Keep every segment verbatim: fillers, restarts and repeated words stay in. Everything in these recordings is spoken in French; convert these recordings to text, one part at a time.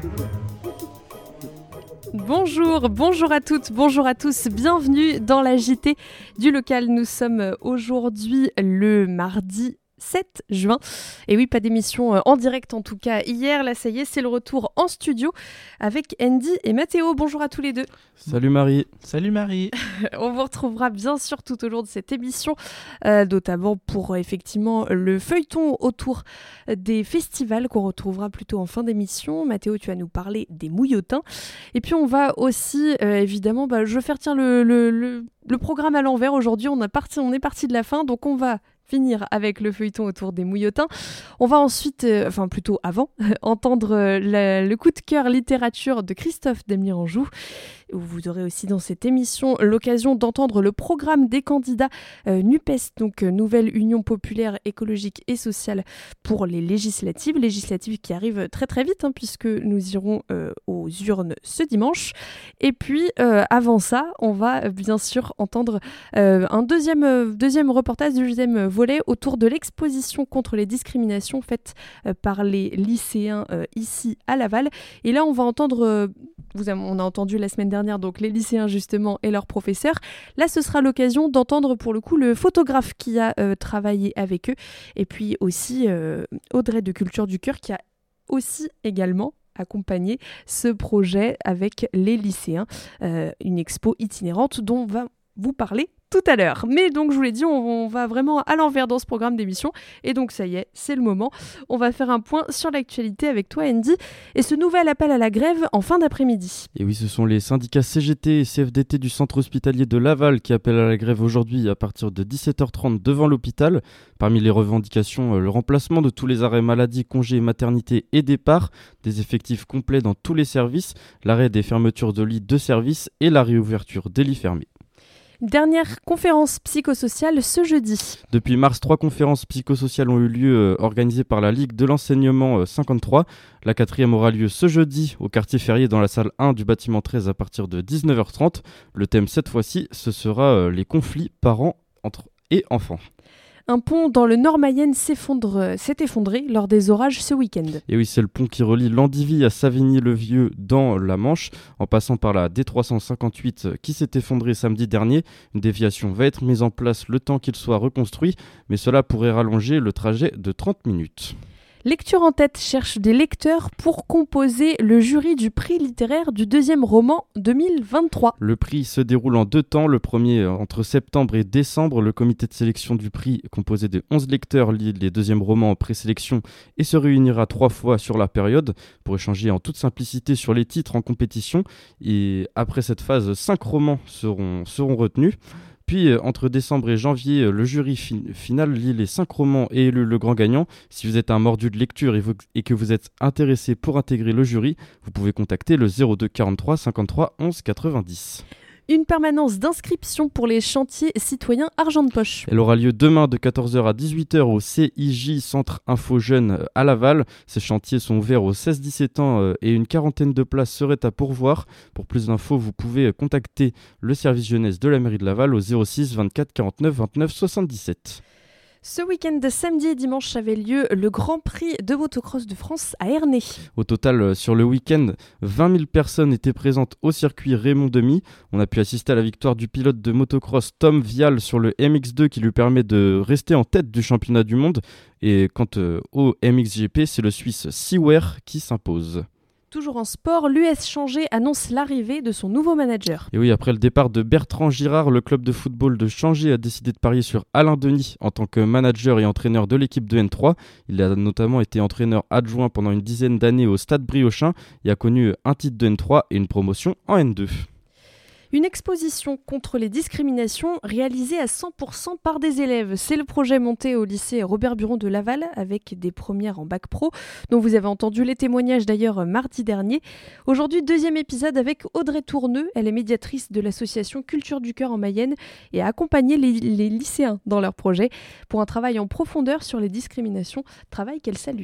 Bonjour, bonjour à toutes, bonjour à tous, bienvenue dans la J T du local. Nous sommes aujourd'hui le mardi sept juin. Et oui, pas d'émission en direct en tout cas hier. Là, ça y est, c'est le retour en studio avec Andy et Mathéo. Bonjour à tous les deux. Salut Marie. Salut Marie. On vous retrouvera bien sûr tout au long de cette émission, euh, notamment pour euh, effectivement le feuilleton autour des festivals qu'on retrouvera plutôt en fin d'émission. Mathéo, tu vas nous parler des mouillotins. Et puis on va aussi, euh, évidemment, bah, je vais faire tiens, le, le, le, le programme à l'envers. Aujourd'hui, on, a parti, on est parti de la fin, donc on va finir avec le feuilleton autour des mouillotins. On va ensuite, euh, enfin plutôt avant, entendre euh, la, le coup de cœur littérature de Christophe Demiranjoux. Vous aurez aussi dans cette émission l'occasion d'entendre le programme des candidats euh, NUPES, donc euh, Nouvelle Union Populaire Écologique et Sociale pour les législatives, législatives qui arrivent très très vite hein, puisque nous irons euh, aux urnes ce dimanche. Et puis euh, avant ça, on va euh, bien sûr entendre euh, un deuxième, euh, deuxième reportage, deuxième volet autour de l'exposition contre les discriminations faites euh, par les lycéens euh, ici à Laval. Et là, on va entendre, euh, vous avez, on a entendu la semaine dernière donc les lycéens justement et leurs professeurs. Là, ce sera l'occasion d'entendre pour le coup le photographe qui a euh, travaillé avec eux et puis aussi euh, Audrey de Culture du Cœur qui a aussi également accompagné ce projet avec les lycéens. Euh, une expo itinérante dont on va vous parler tout à l'heure. Mais donc, je vous l'ai dit, on, on va vraiment à l'envers dans ce programme d'émission. Et donc, ça y est, c'est le moment. On va faire un point sur l'actualité avec toi, Andy, et ce nouvel appel à la grève en fin d'après-midi. Et oui, ce sont les syndicats C G T et C F D T du centre hospitalier de Laval qui appellent à la grève aujourd'hui à partir de dix-sept heures trente devant l'hôpital. Parmi les revendications, le remplacement de tous les arrêts maladie, congés, maternité et départ, des effectifs complets dans tous les services, l'arrêt des fermetures de lits de services et la réouverture des lits fermés. Dernière conférence psychosociale ce jeudi. Depuis mars, trois conférences psychosociales ont eu lieu euh, organisées par la Ligue de l'enseignement euh, cinquante-trois. La quatrième aura lieu ce jeudi au quartier Ferrier dans la salle un du bâtiment treize à partir de dix-neuf heures trente. Le thème cette fois-ci, ce sera euh, les conflits parents entre et enfants. Un pont dans le Nord-Mayenne s'effondre, s'est effondré lors des orages ce week-end. Et oui, c'est le pont qui relie Landivy à Savigny-le-Vieux dans la Manche, en passant par la D trois cent cinquante-huit qui s'est effondrée samedi dernier. Une déviation va être mise en place le temps qu'il soit reconstruit, mais cela pourrait rallonger le trajet de trente minutes. Lecture en tête cherche des lecteurs pour composer le jury du prix littéraire du deuxième roman deux mille vingt-trois. Le prix se déroule en deux temps. Le premier entre septembre et décembre. Le comité de sélection du prix, composé de onze lecteurs, lit les deuxièmes romans en présélection et se réunira trois fois sur la période pour échanger en toute simplicité sur les titres en compétition. Et après cette phase, cinq romans seront, seront retenus. Puis, euh, entre décembre et janvier, euh, le jury fi- final lit les cinq romans et élu le grand gagnant. Si vous êtes un mordu de lecture et, vous, et que vous êtes intéressé pour intégrer le jury, vous pouvez contacter le zéro deux quarante-trois cinquante-trois onze quatre-vingt-dix. Une permanence d'inscription pour les chantiers citoyens Argent de Poche. Elle aura lieu demain de quatorze heures à dix-huit heures au C I J Centre Info Jeunes à Laval. Ces chantiers sont ouverts aux seize dix-sept ans et une quarantaine de places seraient à pourvoir. Pour plus d'infos, vous pouvez contacter le service jeunesse de la mairie de Laval au zéro six vingt-quatre quarante-neuf vingt-neuf soixante-dix-sept. Ce week-end de samedi et dimanche avait lieu le Grand Prix de motocross de France à Ernée. Au total, sur le week-end, vingt mille personnes étaient présentes au circuit Raymond Demy. On a pu assister à la victoire du pilote de motocross Tom Vial sur le M X deux qui lui permet de rester en tête du championnat du monde. Et quant au M X G P, c'est le Suisse Seaware qui s'impose. Toujours en sport, l'U S Changé annonce l'arrivée de son nouveau manager. Et oui, après le départ de Bertrand Girard, le club de football de Changé a décidé de parier sur Alain Denis en tant que manager et entraîneur de l'équipe de N trois. Il a notamment été entraîneur adjoint pendant une dizaine d'années au Stade Briochin et a connu un titre de N trois et une promotion en N deux. Une exposition contre les discriminations réalisée à cent pour cent par des élèves. C'est le projet monté au lycée Robert Buron de Laval avec des premières en bac pro, dont vous avez entendu les témoignages d'ailleurs mardi dernier. Aujourd'hui, deuxième épisode avec Audrey Tourneux. Elle est médiatrice de l'association Culture du Cœur en Mayenne et a accompagné les, les lycéens dans leur projet pour un travail en profondeur sur les discriminations, travail qu'elle salue.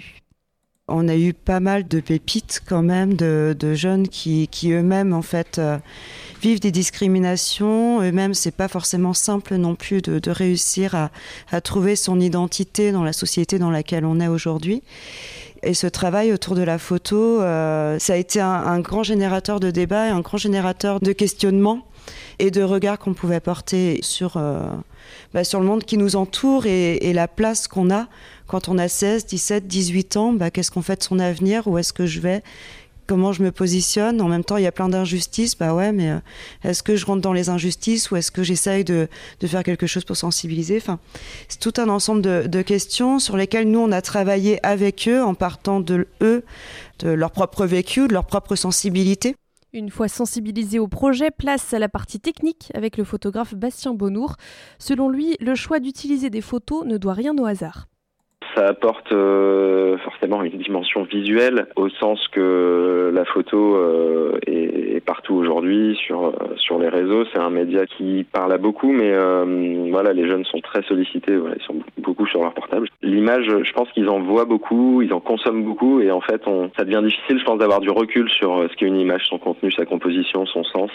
On a eu pas mal de pépites quand même, de, de jeunes qui, qui eux-mêmes en fait euh, vivent des discriminations. Eux-mêmes, c'est pas forcément simple non plus de, de réussir à, à trouver son identité dans la société dans laquelle on est aujourd'hui. Et ce travail autour de la photo, euh, ça a été un, un grand générateur de débats et un grand générateur de questionnements et de regards qu'on pouvait porter sur, euh, bah, sur le monde qui nous entoure et, et la place qu'on a quand on a seize, dix-sept, dix-huit ans. Bah, qu'est-ce qu'on fait de son avenir? Où est-ce que je vais? Comment je me positionne? En même temps, il y a plein d'injustices. Bah ouais, mais euh, est-ce que je rentre dans les injustices ou est-ce que j'essaye de, de faire quelque chose pour sensibiliser? Enfin, c'est tout un ensemble de, de questions sur lesquelles nous, on a travaillé avec eux en partant de eux, de leur propre vécu, de leur propre sensibilité. Une fois sensibilisé au projet, place à la partie technique avec le photographe Bastien Bonnour. Selon lui, le choix d'utiliser des photos ne doit rien au hasard. Ça apporte euh, forcément une dimension visuelle, au sens que la photo euh, est, est partout aujourd'hui sur sur les réseaux. C'est un média qui parle à beaucoup, mais euh, voilà, les jeunes sont très sollicités. Voilà, ils sont beaucoup sur leur portable. L'image, je pense qu'ils en voient beaucoup, ils en consomment beaucoup, et en fait, on, ça devient difficile, je pense, d'avoir du recul sur ce qu'est une image, son contenu, sa composition, son sens.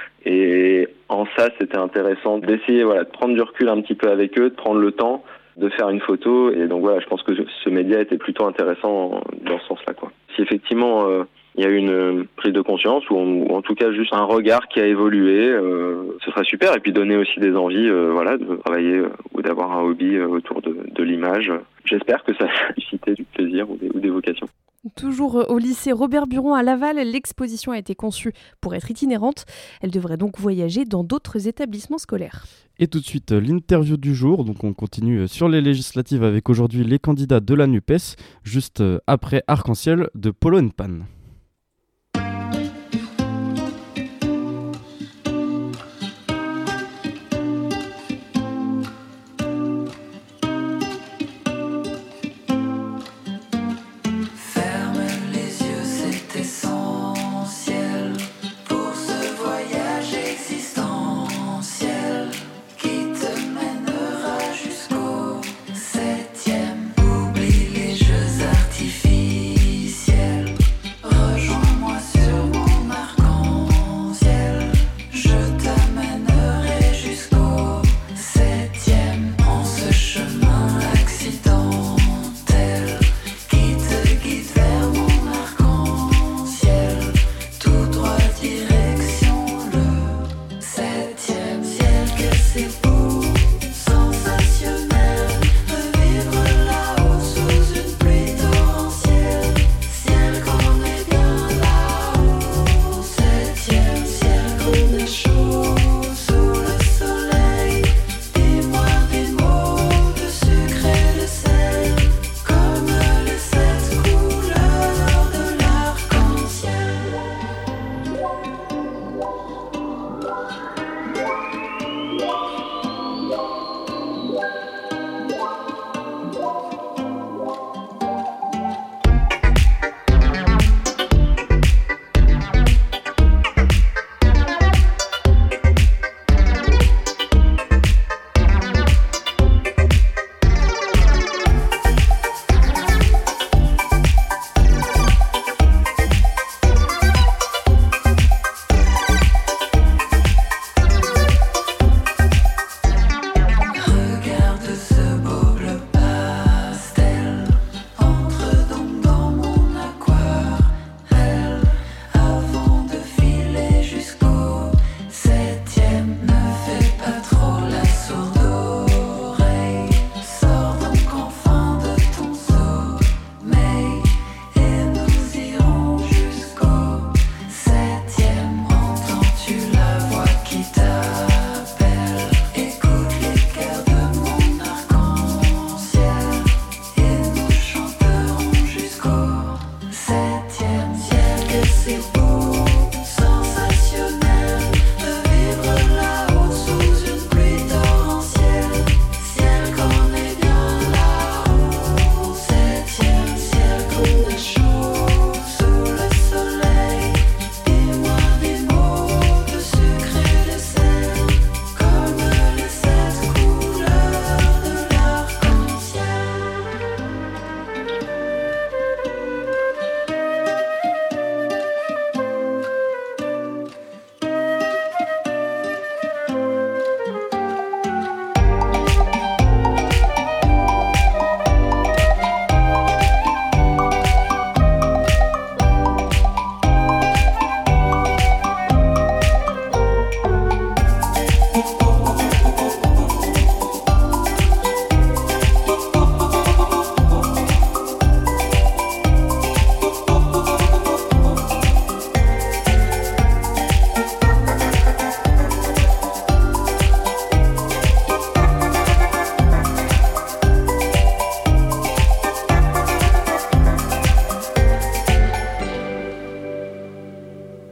Et en ça, c'était intéressant d'essayer, voilà, de prendre du recul un petit peu avec eux, de prendre le temps de faire une photo. Et donc voilà, je pense que ce média était plutôt intéressant dans ce sens-là, quoi. Si effectivement euh, il y a une prise de conscience ou en, ou en tout cas juste un regard qui a évolué, euh, ce serait super. Et puis donner aussi des envies, euh, voilà, de travailler euh, ou d'avoir un hobby euh, autour de, de l'image. J'espère que ça a suscité du plaisir ou des, ou des vocations. Toujours au lycée Robert-Buron à Laval, l'exposition a été conçue pour être itinérante. Elle devrait donc voyager dans d'autres établissements scolaires. Et tout de suite, l'interview du jour. Donc on continue sur les législatives avec aujourd'hui les candidats de la NUPES, juste après Arc-en-Ciel de Polo and Pan. Oublie les jeux artificiels.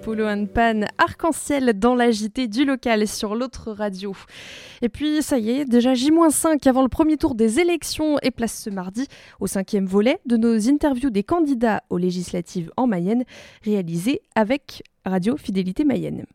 Polo and Pan, Arc-en-Ciel dans la J T du local sur l'autre radio. Et puis ça y est, déjà J moins cinq avant le premier tour des élections et place ce mardi au cinquième volet de nos interviews des candidats aux législatives en Mayenne, réalisées avec Radio Fidélité Mayenne.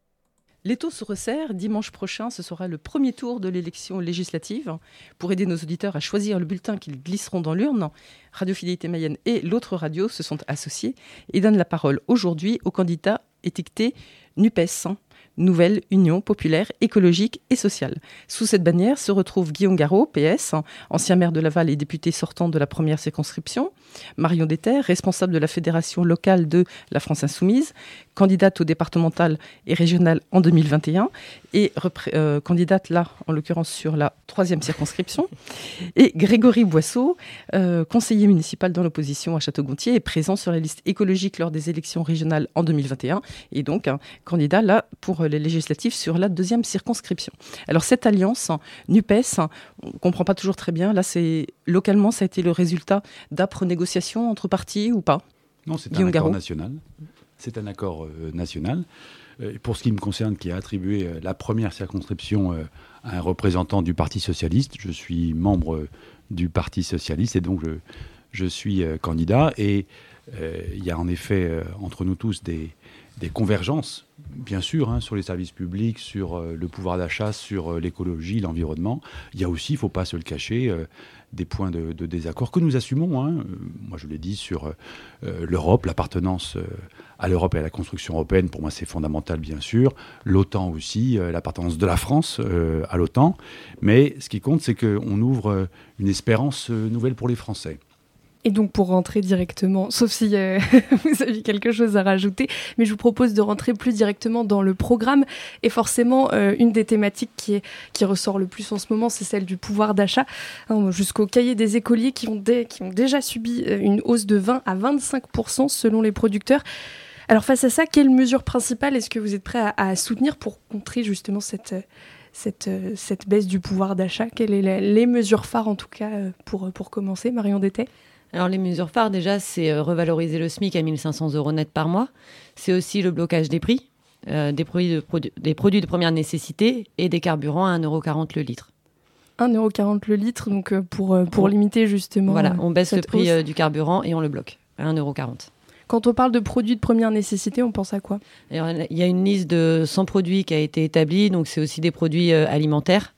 L'étau se resserre. Dimanche prochain, ce sera le premier tour de l'élection législative. Pour aider nos auditeurs à choisir le bulletin qu'ils glisseront dans l'urne, Radio Fidélité Mayenne et l'autre radio se sont associés et donnent la parole aujourd'hui aux candidats étiquetés NUPES, Nouvelle Union Populaire Écologique et Sociale. Sous cette bannière se retrouve Guillaume Garot, P S, ancien maire de Laval et député sortant de la première circonscription, Marion Deter, responsable de la fédération locale de la France Insoumise, candidate au départemental et régional en deux mille vingt et un, et repré- euh, candidate là, en l'occurrence sur la troisième circonscription, et Grégory Boisseau, euh, conseiller municipal dans l'opposition à Château-Gontier, est présent sur la liste écologique lors des élections régionales en deux mille vingt et un, et donc un candidat là pour les législatives sur la deuxième circonscription. Alors cette alliance NUPES, on ne comprend pas toujours très bien, là c'est localement ça a été le résultat d'âpres négociations entre partis ou pas? Non, c'est Guillaume un accord Garot. national. C'est un accord euh, national. Euh, pour ce qui me concerne, qui a attribué euh, la première circonscription euh, à un représentant du Parti socialiste. Je suis membre euh, du Parti socialiste et donc je, je suis euh, candidat. Et euh, il y a en effet euh, entre nous tous des, des convergences, bien sûr, hein, sur les services publics, sur euh, le pouvoir d'achat, sur euh, l'écologie, l'environnement. Il y a aussi, il ne faut pas se le cacher, euh, des points de, de désaccord que nous assumons. Hein. Euh, moi, je l'ai dit sur euh, l'Europe, l'appartenance euh, à l'Europe et à la construction européenne. Pour moi, c'est fondamental, bien sûr. L'OTAN aussi, euh, l'appartenance de la France euh, à l'OTAN. Mais ce qui compte, c'est qu'on ouvre euh, une espérance euh, nouvelle pour les Français. Et donc pour rentrer directement, sauf si euh, vous avez quelque chose à rajouter, mais je vous propose de rentrer plus directement dans le programme. Et forcément, euh, une des thématiques qui, est, qui ressort le plus en ce moment, c'est celle du pouvoir d'achat. Hein, jusqu'au cahier des écoliers qui ont, dé, qui ont déjà subi une hausse de vingt à vingt-cinq pour cent selon les producteurs. Alors face à ça, quelles mesures principales est-ce que vous êtes prêts à, à soutenir pour contrer justement cette, cette, cette baisse du pouvoir d'achat? Quelles sont les, les mesures phares en tout cas pour, pour commencer, Marion Detet? Alors les mesures phares déjà, c'est euh, revaloriser le SMIC à mille cinq cents euros net par mois. C'est aussi le blocage des prix, euh, des, produits de, produ- des produits de première nécessité et des carburants à un euro quarante le litre. un euro quarante le litre, donc euh, pour, euh, pour on, limiter justement. Voilà, on baisse le prix euh, hausse. du carburant et on le bloque à un euro quarante. Quand on parle de produits de première nécessité, on pense à quoi? Alors, il y a une liste de cent produits qui a été établie, donc c'est aussi des produits euh, alimentaires.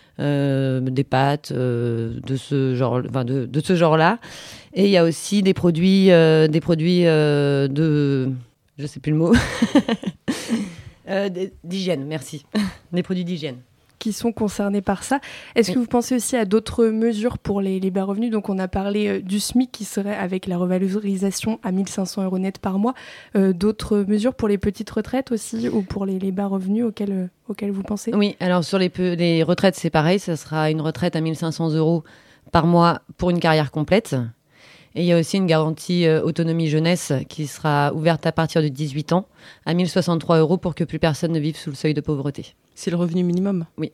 Euh, des pâtes euh, de ce genre, enfin de, de ce genre-là, et il y a aussi des produits, euh, des produits euh, de, je sais plus le mot, euh, d'hygiène. Merci, des produits d'hygiène qui sont concernés par ça. Est-ce oui. que vous pensez aussi à d'autres mesures pour les, les bas revenus? Donc on a parlé euh, du SMIC qui serait avec la revalorisation à mille cinq cents euros net par mois. Euh, d'autres mesures pour les petites retraites aussi ou pour les, les bas revenus auxquels, euh, auxquels vous pensez? Oui, alors sur les, pe- les retraites c'est pareil, ça sera une retraite à mille cinq cents euros par mois pour une carrière complète. Et il y a aussi une garantie euh, autonomie jeunesse qui sera ouverte à partir de dix-huit ans à mille soixante-trois euros pour que plus personne ne vive sous le seuil de pauvreté. C'est le revenu minimum? Oui.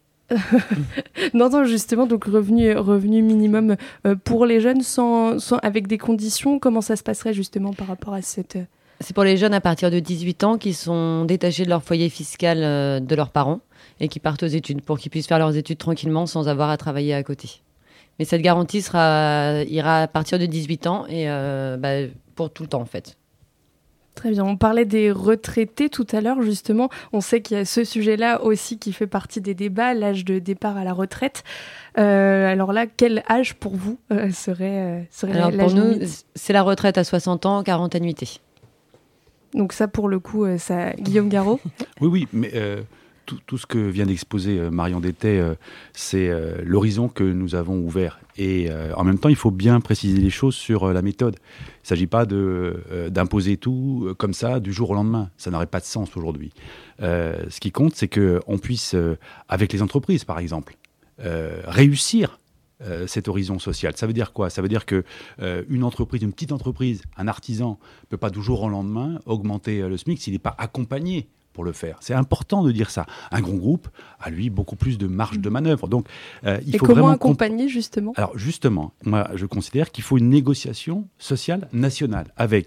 non, non, justement, donc revenu, revenu minimum euh, pour les jeunes sans, sans, avec des conditions. Comment ça se passerait justement par rapport à cette... C'est pour les jeunes à partir de dix-huit ans qui sont détachés de leur foyer fiscal euh, de leurs parents et qui partent aux études pour qu'ils puissent faire leurs études tranquillement sans avoir à travailler à côté. Mais cette garantie sera, ira à partir de dix-huit ans et euh, bah, pour tout le temps en fait. Très bien. On parlait des retraités tout à l'heure, justement. On sait qu'il y a ce sujet-là aussi qui fait partie des débats, l'âge de départ à la retraite. Euh, alors là, quel âge pour vous euh, serait, euh, serait alors l'âge pour nous, limite? C'est la retraite à soixante ans, quarante annuités. Donc ça, pour le coup, euh, ça... Guillaume Garot? Oui, oui, mais... Euh... Tout, tout ce que vient d'exposer euh, Marion Detet, euh, c'est euh, l'horizon que nous avons ouvert. Et euh, en même temps, il faut bien préciser les choses sur euh, la méthode. Il ne s'agit pas de, euh, d'imposer tout euh, comme ça du jour au lendemain. Ça n'aurait pas de sens aujourd'hui. Euh, ce qui compte, c'est qu'on puisse, euh, avec les entreprises par exemple, euh, réussir euh, cet horizon social. Ça veut dire quoi? Ça veut dire qu'une euh, entreprise, une petite entreprise, un artisan ne peut pas du jour au lendemain augmenter euh, le SMIC s'il n'est pas accompagné pour le faire. C'est important de dire ça. Un grand groupe a, lui, beaucoup plus de marge de manœuvre. Donc, euh, il Et faut comment vraiment accompagner, comp- justement? Alors, justement, moi, je considère qu'il faut une négociation sociale nationale avec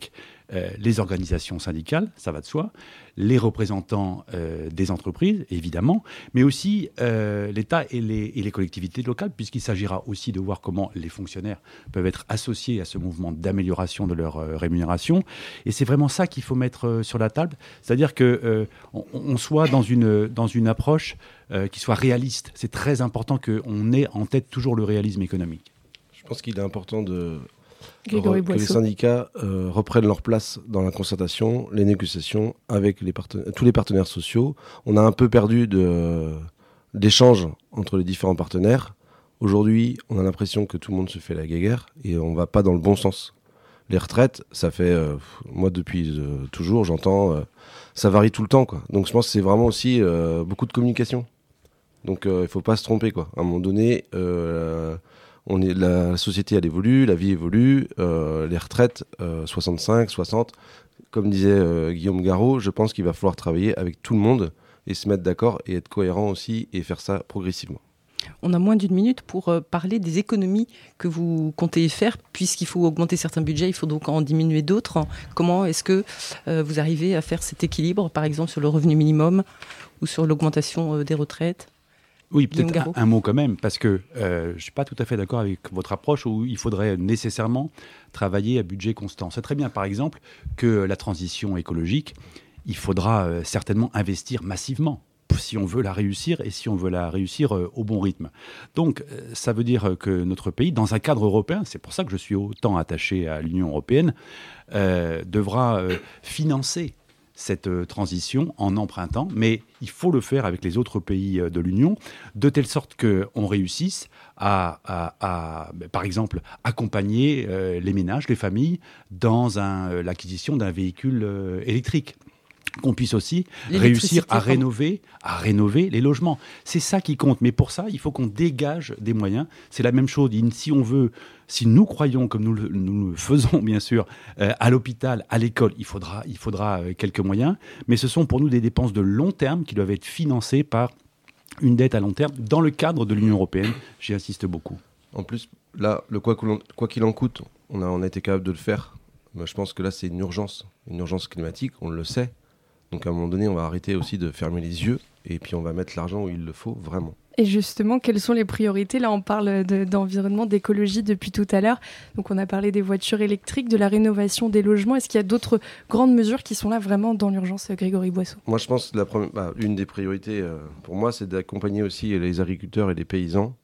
euh, les organisations syndicales, ça va de soi, les représentants euh, des entreprises, évidemment, mais aussi euh, l'État et les, et les collectivités locales, puisqu'il s'agira aussi de voir comment les fonctionnaires peuvent être associés à ce mouvement d'amélioration de leur euh, rémunération. Et c'est vraiment ça qu'il faut mettre euh, sur la table, c'est-à-dire qu'on euh, on soit dans une, dans une approche euh, qui soit réaliste. C'est très important qu'on ait en tête toujours le réalisme économique. Je pense qu'il est important de... Grégory que les Boisseau. syndicats euh, reprennent leur place dans la concertation, les négociations avec les partenaires, tous les partenaires sociaux. On a un peu perdu de, d'échanges entre les différents partenaires. Aujourd'hui, on a l'impression que tout le monde se fait la guéguerre et on ne va pas dans le bon sens. Les retraites, ça fait... Euh, moi, depuis euh, toujours, j'entends... Euh, ça varie tout le temps, quoi. Donc, je pense que c'est vraiment aussi euh, beaucoup de communication. Donc, euh, il ne faut pas se tromper, quoi. À un moment donné... Euh, On est, la, la société, elle évolue, la vie évolue, euh, les retraites, euh, soixante-cinq, soixante, comme disait euh, Guillaume Garot, je pense qu'il va falloir travailler avec tout le monde et se mettre d'accord et être cohérent aussi et faire ça progressivement. On a moins d'une minute pour euh, parler des économies que vous comptez faire, puisqu'il faut augmenter certains budgets, il faut donc en diminuer d'autres. Comment est-ce que euh, vous arrivez à faire cet équilibre, par exemple sur le revenu minimum ou sur l'augmentation euh, des retraites ? Oui, peut-être un, un mot quand même, parce que euh, je ne suis pas tout à fait d'accord avec votre approche où il faudrait nécessairement travailler à budget constant. C'est très bien, par exemple, que la transition écologique, il faudra euh, certainement investir massivement si on veut la réussir et si on veut la réussir euh, au bon rythme. Donc, euh, ça veut dire que notre pays, dans un cadre européen, c'est pour ça que je suis autant attaché à l'Union européenne, euh, devra euh, financer cette euh, transition en empruntant, mais il faut le faire avec les autres pays euh, de l'Union, de telle sorte qu'on réussisse à, à, à, par exemple, accompagner euh, les ménages, les familles, dans un, euh, l'acquisition d'un véhicule euh, électrique. Qu'on puisse aussi réussir à rénover, à rénover les logements. C'est ça qui compte. Mais pour ça, il faut qu'on dégage des moyens. C'est la même chose. Si on veut, si nous croyons, comme nous le, nous le faisons bien sûr, euh, à l'hôpital, à l'école, il faudra, il faudra euh, quelques moyens. Mais ce sont pour nous des dépenses de long terme qui doivent être financées par une dette à long terme dans le cadre de l'Union européenne. J'y insiste beaucoup. En plus, là, le quoi, quoi qu'il en coûte, on a, on a été capable de le faire. Mais je pense que là, c'est une urgence, une urgence climatique. On le sait. Donc à un moment donné, on va arrêter aussi de fermer les yeux et puis on va mettre l'argent où il le faut vraiment. Et justement, quelles sont les priorités ? Là, on parle de, d'environnement, d'écologie depuis tout à l'heure. Donc on a parlé des voitures électriques, de la rénovation des logements. Est-ce qu'il y a d'autres grandes mesures qui sont là vraiment dans l'urgence, Grégory Boisseau ? Moi, je pense que la première, bah, une des priorités euh, pour moi, c'est d'accompagner aussi les agriculteurs et les paysans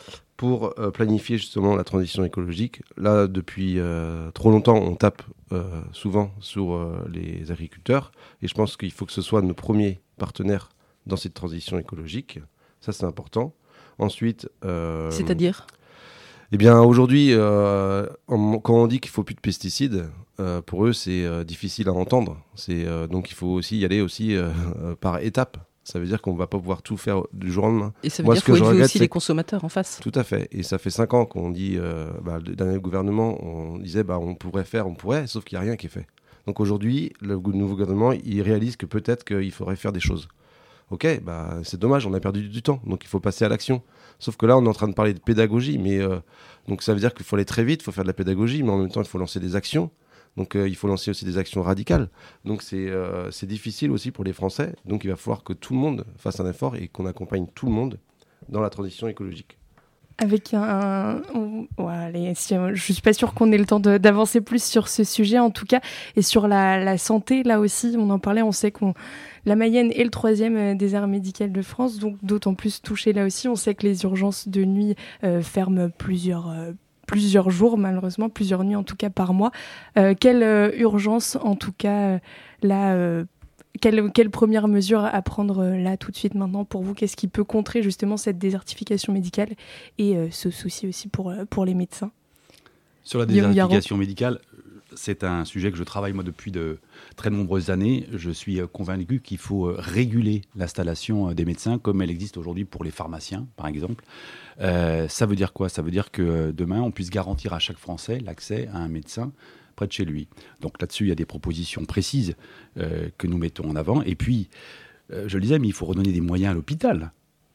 pour euh, planifier justement la transition écologique. Là, depuis euh, trop longtemps, on tape euh, souvent sur euh, les agriculteurs. Et je pense qu'il faut que ce soit nos premiers partenaires dans cette transition écologique. Ça, c'est important. Ensuite... Euh, C'est-à-dire ? Eh bien, aujourd'hui, euh, on, quand on dit qu'il ne faut plus de pesticides, euh, pour eux, c'est euh, difficile à entendre. C'est, euh, donc, il faut aussi y aller aussi euh, euh, par étapes. Ça veut dire qu'on ne va pas pouvoir tout faire du jour au lendemain. Et ça veut Moi, dire qu'il faut élever aussi c'est... les consommateurs en face. Tout à fait. Et ça fait cinq ans qu'on dit, euh, bah, le dernier gouvernement, on disait bah, on pourrait faire, on pourrait, sauf qu'il n'y a rien qui est fait. Donc aujourd'hui, le nouveau gouvernement, il réalise que peut-être qu'il faudrait faire des choses. Ok, bah, c'est dommage, on a perdu du temps, donc il faut passer à l'action. Sauf que là, on est en train de parler de pédagogie, mais euh, donc ça veut dire qu'il faut aller très vite, il faut faire de la pédagogie, mais en même temps, il faut lancer des actions. Donc euh, il faut lancer aussi des actions radicales. Donc c'est, euh, c'est difficile aussi pour les Français. Donc il va falloir que tout le monde fasse un effort et qu'on accompagne tout le monde dans la transition écologique. Avec un... Ouais, allez, je ne suis pas sûre qu'on ait le temps de, d'avancer plus sur ce sujet, en tout cas. Et sur la, la santé, là aussi, on en parlait, on sait que la Mayenne est le troisième des aires médicales de France, donc d'autant plus touché là aussi. On sait que les urgences de nuit euh, ferment plusieurs... Euh, plusieurs jours, malheureusement, plusieurs nuits en tout cas par mois. Euh, quelle euh, urgence, en tout cas, euh, là, euh, quelle, quelle première mesure à prendre euh, là tout de suite maintenant pour vous ? Qu'est-ce qui peut contrer justement cette désertification médicale et euh, ce souci aussi pour, euh, pour les médecins ? Sur la désertification médicale, c'est un sujet que je travaille moi depuis de très nombreuses années. Je suis convaincu qu'il faut réguler l'installation des médecins comme elle existe aujourd'hui pour les pharmaciens, par exemple. Euh, ça veut dire quoi ? Ça veut dire que demain, on puisse garantir à chaque Français l'accès à un médecin près de chez lui. Donc là-dessus, il y a des propositions précises euh, que nous mettons en avant. Et puis, euh, je le disais, mais il faut redonner des moyens à l'hôpital.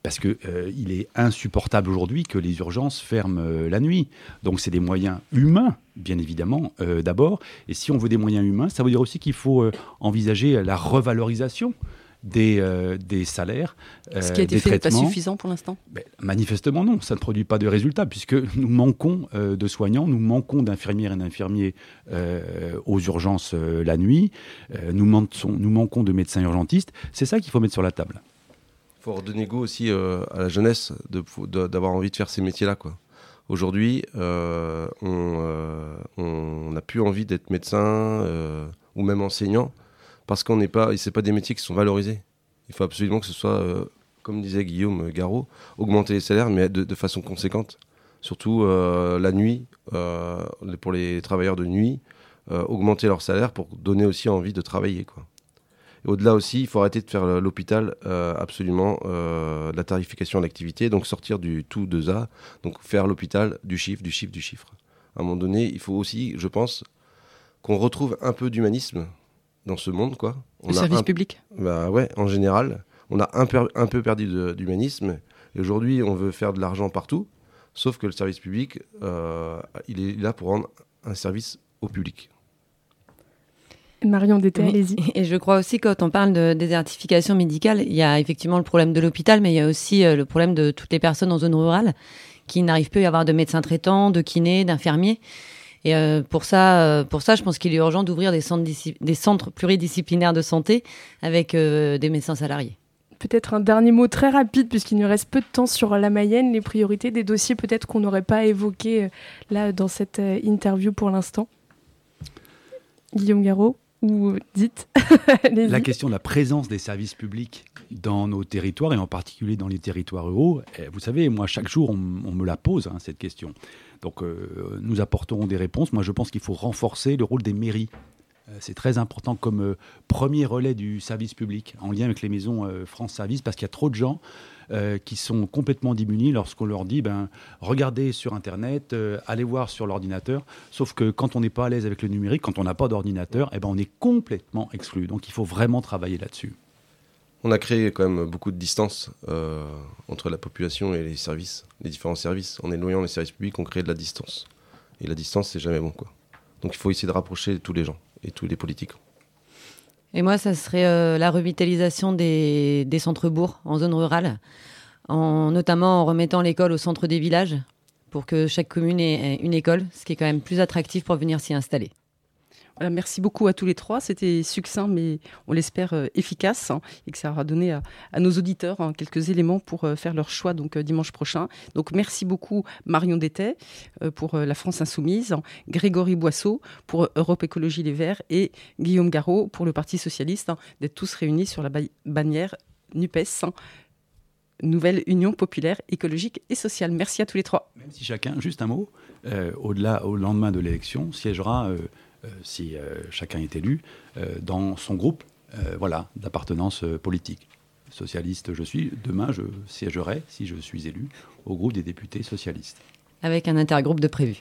Parce qu'il euh, est insupportable aujourd'hui que les urgences ferment euh, la nuit. Donc c'est des moyens humains, bien évidemment, euh, d'abord. Et si on veut des moyens humains, ça veut dire aussi qu'il faut euh, envisager la revalorisation des, euh, des salaires, euh, Ce qui a été des fait n'est pas traitements. suffisant pour l'instant. Ben, manifestement non, ça ne produit pas de résultats puisque nous manquons euh, de soignants, nous manquons d'infirmières et d'infirmiers euh, aux urgences euh, la nuit, euh, nous, manquons, nous manquons de médecins urgentistes. C'est ça qu'il faut mettre sur la table. Il faut redonner goût aussi euh, à la jeunesse de, de, d'avoir envie de faire ces métiers-là, quoi. Aujourd'hui, euh, on n'a plus envie d'être médecin euh, ou même enseignant parce qu'on n'est pas, c'est pas des métiers qui sont valorisés. Il faut absolument que ce soit, euh, comme disait Guillaume Garot, augmenter les salaires, mais de, de façon conséquente. Surtout euh, la nuit, euh, pour les travailleurs de nuit, euh, augmenter leur salaire pour donner aussi envie de travailler, quoi. Et au-delà aussi, il faut arrêter de faire l'hôpital euh, absolument euh, de la tarification à l'activité, donc sortir du tout deux A, donc faire l'hôpital du chiffre, du chiffre, du chiffre. À un moment donné, il faut aussi, je pense, qu'on retrouve un peu d'humanisme dans ce monde, quoi. On Le a service un... public. Bah ouais, en général, on a un, per... un peu perdu de, d'humanisme. Et aujourd'hui, on veut faire de l'argent partout, sauf que le service public, euh, il est là pour rendre un service au public. Marion Dété, Oui. allez-y. Et je crois aussi, quand on parle de désertification médicale, il y a effectivement le problème de l'hôpital, mais il y a aussi euh, le problème de toutes les personnes en zone rurale qui n'arrivent plus à avoir de médecins traitants, de kinés, d'infirmiers. Et euh, pour ça, euh, pour ça, je pense qu'il est urgent d'ouvrir des centres, disci- des centres pluridisciplinaires de santé avec euh, des médecins salariés. Peut-être un dernier mot très rapide, puisqu'il nous reste peu de temps sur la Mayenne, les priorités des dossiers peut-être qu'on n'aurait pas évoqués euh, là dans cette euh, interview pour l'instant. Guillaume Garot, ou dites. La question de la présence des services publics dans nos territoires, et en particulier dans les territoires ruraux, eh, vous savez, moi, chaque jour, on, on me la pose, hein, cette question. Donc, euh, nous apporterons des réponses. Moi, je pense qu'il faut renforcer le rôle des mairies. Euh, c'est très important comme euh, premier relais du service public, en lien avec les maisons euh, France Service, parce qu'il y a trop de gens euh, qui sont complètement démunis lorsqu'on leur dit ben, regardez sur Internet, euh, allez voir sur l'ordinateur. Sauf que quand on n'est pas à l'aise avec le numérique, quand on n'a pas d'ordinateur, eh ben, on est complètement exclu. Donc, il faut vraiment travailler là-dessus. On a créé quand même beaucoup de distance euh, entre la population et les services, les différents services. En éloignant les services publics, on crée de la distance. Et la distance, c'est jamais bon, quoi. Donc il faut essayer de rapprocher tous les gens et tous les politiques. Et moi, ça serait euh, la revitalisation des, des centres-bourgs en zone rurale, en, notamment en remettant l'école au centre des villages pour que chaque commune ait une école, ce qui est quand même plus attractif pour venir s'y installer. Voilà, merci beaucoup à tous les trois. C'était succinct, mais on l'espère euh, efficace, hein, et que ça aura donné à, à nos auditeurs hein, quelques éléments pour euh, faire leur choix donc, euh, dimanche prochain. Donc, merci beaucoup Marion Dété euh, pour euh, la France Insoumise, hein, Grégory Boisseau pour Europe Écologie Les Verts et Guillaume Garot pour le Parti Socialiste, hein, d'être tous réunis sur la ba- bannière NUPES, hein, Nouvelle Union Populaire Écologique et Sociale. Merci à tous les trois. Même si chacun, juste un mot, euh, au-delà, au lendemain de l'élection, siégera... Euh, Euh, si euh, chacun est élu, euh, dans son groupe euh, voilà, d'appartenance euh, politique. Socialiste je suis, demain je siégerai, si je suis élu, au groupe des députés socialistes. Avec un intergroupe de prévu.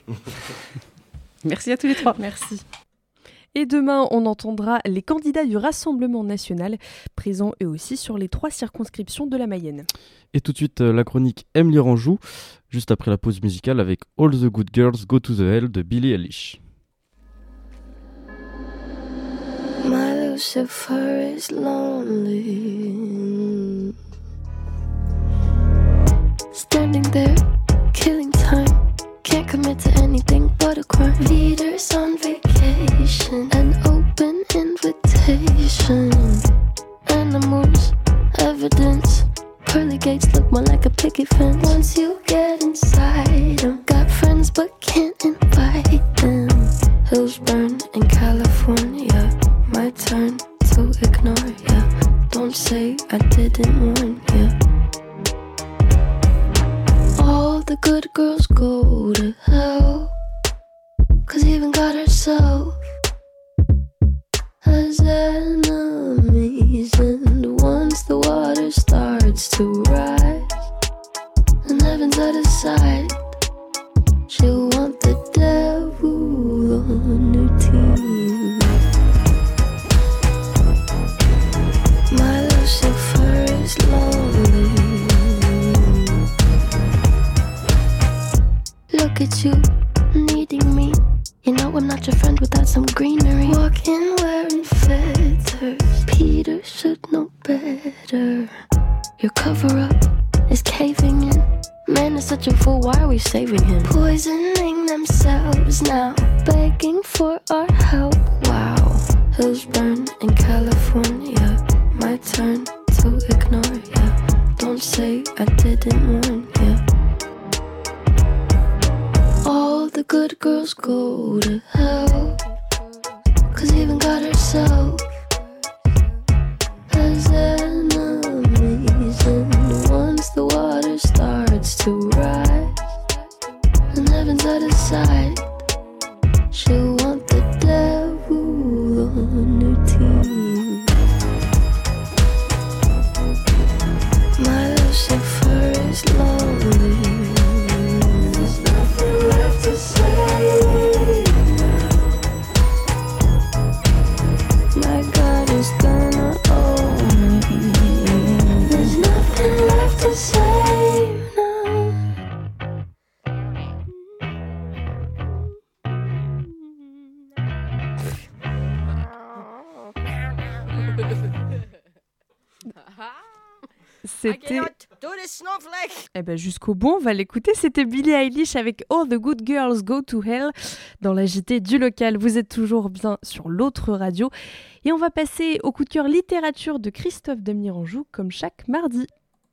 Merci à tous les trois. Merci. Et demain, on entendra les candidats du Rassemblement national, présents eux aussi sur les trois circonscriptions de la Mayenne. Et tout de suite, euh, la chronique Aime lire en joue, juste après la pause musicale avec All the Good Girls Go to the Hell de Billie Eilish. My Lucifer is lonely, standing there, killing time. Can't commit to anything but a crime. Leaders on vacation, an open invitation. Animals, evidence. Pearly gates look more like a picket fence. Once you get inside them, got friends but can't invite them. Hills burn in California. My turn to ignore ya. Don't say I didn't warn ya. All the good girls go to hell, 'cause even God herself has enemies. And once the water starts to rise and heaven's out of sight, she'll want the devil on her team. My Lucifer is lonely. at you, needing me. You know I'm not your friend without some greenery. Walking wearing feathers, Peter should know better. Your cover-up is caving in. Man is such a fool, why are we saving him? Poisoning themselves now, begging for our help. Wow, hills burn in California. My turn to ignore ya. Don't say I didn't warn ya. All the good girls go to hell, 'cause even God herself has enemies. And once the water starts to rise and heaven's out of sight, she'll want the devil on her team. My Lucifer is lonely. There's nothing left to say. My God is gonna own me. There's nothing left to say now. C'était... Eh ben jusqu'au bout, on va l'écouter. C'était Billie Eilish avec All the Good Girls Go to Hell dans la J T du local. Vous êtes toujours bien sur l'autre radio. Et on va passer au coup de cœur littérature de Christophe Demlier-Anjou, comme chaque mardi.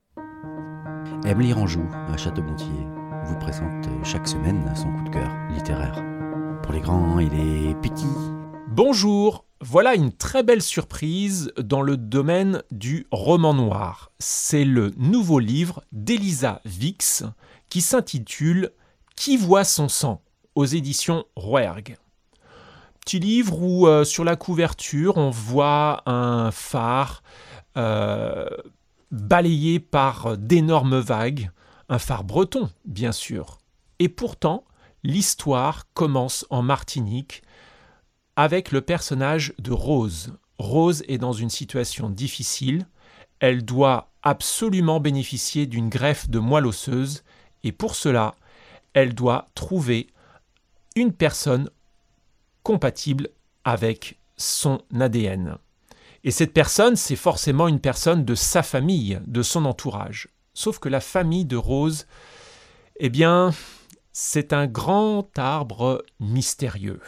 Emily Ranjou, à Château-Gontier, vous présente chaque semaine son coup de cœur littéraire. Pour les grands et les petits. Bonjour, voilà une très belle surprise dans le domaine du roman noir. C'est le nouveau livre d'Elisa Vix qui s'intitule « Qui voit son sang ?» aux éditions Rouergue. Petit livre où euh, sur la couverture on voit un phare euh, balayé par d'énormes vagues, un phare breton bien sûr. Et pourtant, l'histoire commence en Martinique avec le personnage de Rose. Rose est dans une situation difficile, elle doit absolument bénéficier d'une greffe de moelle osseuse et pour cela, elle doit trouver une personne compatible avec son A D N. Et cette personne, c'est forcément une personne de sa famille, de son entourage. Sauf que la famille de Rose, eh bien, c'est un grand arbre mystérieux.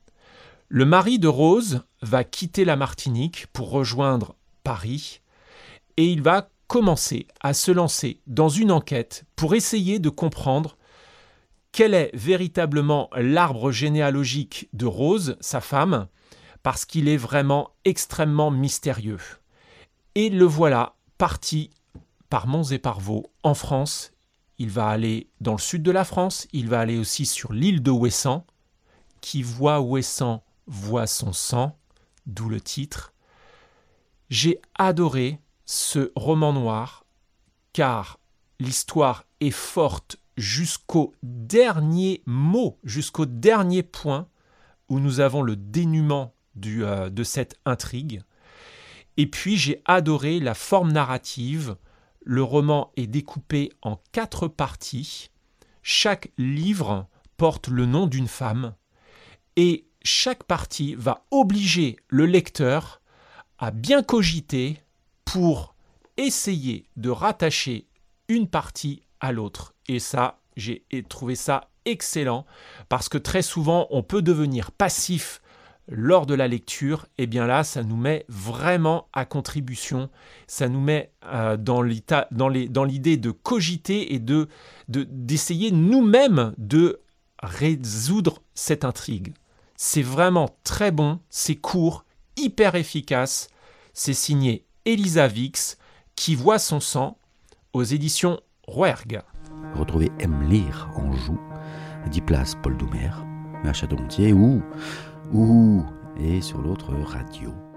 Le mari de Rose va quitter la Martinique pour rejoindre Paris et il va commencer à se lancer dans une enquête pour essayer de comprendre quel est véritablement l'arbre généalogique de Rose, sa femme, parce qu'il est vraiment extrêmement mystérieux. Et le voilà parti par Monts et par Vaux en France. Il va aller dans le sud de la France, il va aller aussi sur l'île de Ouessant. Qui voit Ouessant voit son sang, d'où le titre. J'ai adoré ce roman noir car l'histoire est forte jusqu'au dernier mot, jusqu'au dernier point où nous avons le dénouement du, euh, de cette intrigue. Et puis j'ai adoré la forme narrative. Le roman est découpé en quatre parties. Chaque livre porte le nom d'une femme et chaque partie va obliger le lecteur à bien cogiter pour essayer de rattacher une partie à l'autre. Et ça, j'ai trouvé ça excellent parce que très souvent, on peut devenir passif lors de la lecture. Et bien là, ça nous met vraiment à contribution. Ça nous met euh, dans, l'état, dans, les, dans l'idée de cogiter et de, de, d'essayer nous-mêmes de résoudre cette intrigue. C'est vraiment très bon, c'est court, hyper efficace. C'est signé Elisa Vix, Qui voit son sang, aux éditions Rouergue. Retrouvez Emily Ranjou, dix places Paul Doumer, à Château-Gontier ou, ou et sur l'autre radio.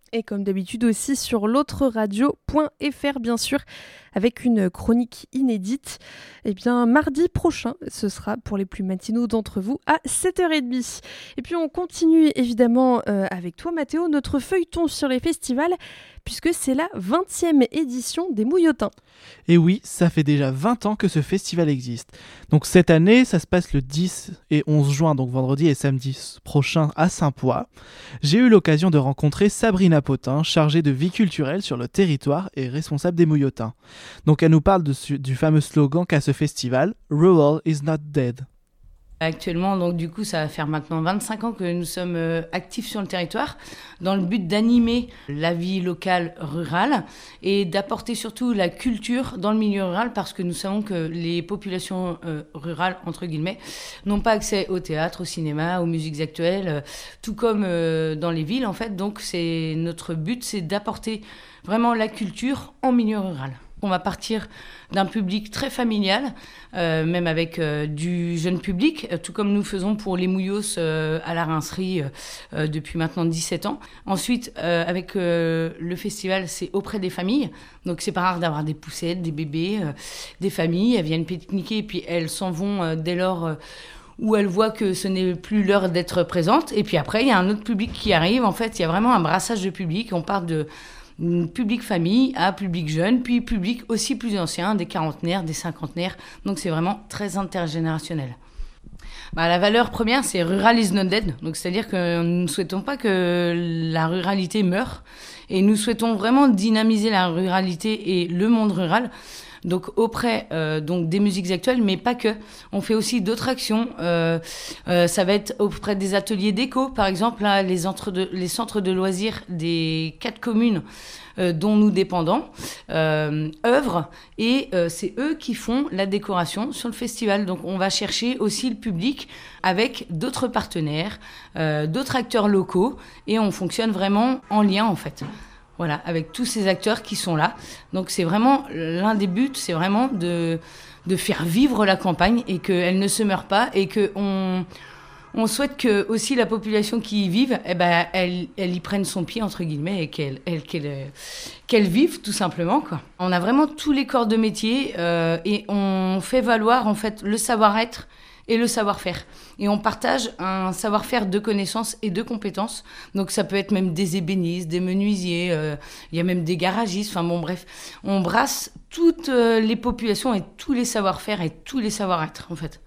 Et comme d'habitude aussi sur l'autre radio point f r bien sûr, avec une chronique inédite. Et bien mardi prochain, ce sera pour les plus matinaux d'entre vous à sept heures trente. Et puis on continue évidemment euh, avec toi Mathéo, notre feuilleton sur les festivals, puisque c'est la vingtième édition des Mouillotins. Et oui, ça fait déjà vingt ans que ce festival existe. Donc cette année, ça se passe le dix et onze juin, donc vendredi et samedi prochain à Saint-Poix. J'ai eu l'occasion de rencontrer Sabrina Potin, chargée de vie culturelle sur le territoire et responsable des Mouillotins. Donc elle nous parle de, du fameux slogan qu'a ce festival, « Rural is not dead ». Actuellement, donc du coup, ça va faire maintenant vingt-cinq ans que nous sommes euh, actifs sur le territoire dans le but d'animer la vie locale rurale et d'apporter surtout la culture dans le milieu rural parce que nous savons que les populations euh, rurales, entre guillemets, n'ont pas accès au théâtre, au cinéma, aux musiques actuelles, euh, tout comme euh, dans les villes en fait. Donc c'est notre but, c'est d'apporter vraiment la culture en milieu rural. On va partir d'un public très familial, euh, même avec euh, du jeune public, euh, tout comme nous faisons pour les Mouillos euh, à la Rincerie euh, euh, depuis maintenant dix-sept ans. Ensuite, euh, avec euh, le festival, c'est auprès des familles. Donc c'est pas rare d'avoir des poussettes, des bébés, euh, des familles. Elles viennent pique-niquer et puis elles s'en vont euh, dès lors... Euh, où elles voient que ce n'est plus l'heure d'être présentes. Et puis après, il y a un autre public qui arrive. En fait, il y a vraiment un brassage de public. On part de... public famille à public jeune, puis public aussi plus ancien, des quarantenaires, des cinquantenaires. Donc c'est vraiment très intergénérationnel. Bah, la valeur première, c'est rural is not dead. Donc c'est-à-dire que nous ne souhaitons pas que la ruralité meure. Et nous souhaitons vraiment dynamiser la ruralité et le monde rural. Donc auprès euh, donc des musiques actuelles, mais pas que. On fait aussi d'autres actions. Euh, euh, ça va être auprès des ateliers déco, par exemple, là, les, entre de, les centres de loisirs des quatre communes euh, dont nous dépendons euh, œuvrent et euh, c'est eux qui font la décoration sur le festival. Donc on va chercher aussi le public avec d'autres partenaires, euh, d'autres acteurs locaux et on fonctionne vraiment en lien en fait. Voilà, avec tous ces acteurs qui sont là. Donc c'est vraiment, l'un des buts, c'est vraiment de, de faire vivre la campagne et qu'elle ne se meure pas et qu'on on souhaite que aussi la population qui y vive, eh ben, elle, elle y prenne son pied, entre guillemets, et qu'elle, elle, qu'elle, qu'elle vive tout simplement, quoi. On a vraiment tous les corps de métier euh, et on fait valoir en fait le savoir-être et le savoir-faire. Et on partage un savoir-faire de connaissances et de compétences. Donc ça peut être même des ébénistes, des menuisiers, euh, il y a même des garagistes, enfin bon bref. On brasse toutes euh, les populations et tous les savoir-faire et tous les savoir-être en fait.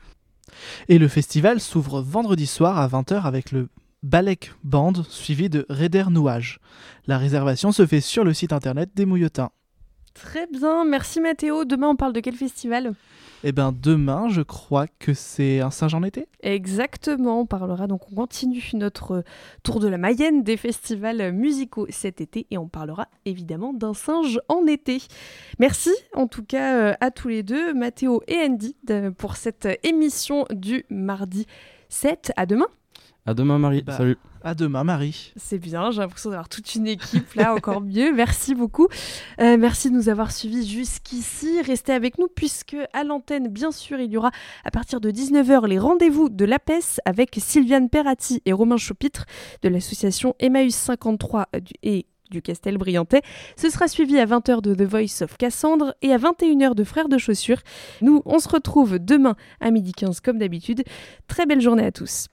Et le festival s'ouvre vendredi soir à vingt heures avec le Balek Band suivi de Raider Nouage. La réservation se fait sur le site internet des Mouillotins. Très bien, merci Mathéo. Demain on parle de quel festival ? Eh bien demain, je crois que c'est un singe en été ? Exactement, on parlera donc, on continue notre tour de la Mayenne des festivals musicaux cet été et on parlera évidemment d'un singe en été. Merci en tout cas à tous les deux, Mathéo et Andy, pour cette émission du mardi sept. À demain. À demain Marie, bah, salut. À demain Marie. C'est bien, j'ai l'impression d'avoir toute une équipe là, encore mieux. Merci beaucoup. Euh, merci de nous avoir suivis jusqu'ici. Restez avec nous puisque à l'antenne, bien sûr, il y aura à partir de dix-neuf heures les rendez-vous de l'A P E S avec Sylviane Perratti et Romain Chaupitre de l'association Emmaüs cinquante-trois et du Castel-Briantais. Ce sera suivi à vingt heures de The Voice of Cassandre et à vingt et une heures de Frères de Chaussures. Nous, on se retrouve demain à midi quinze comme d'habitude. Très belle journée à tous.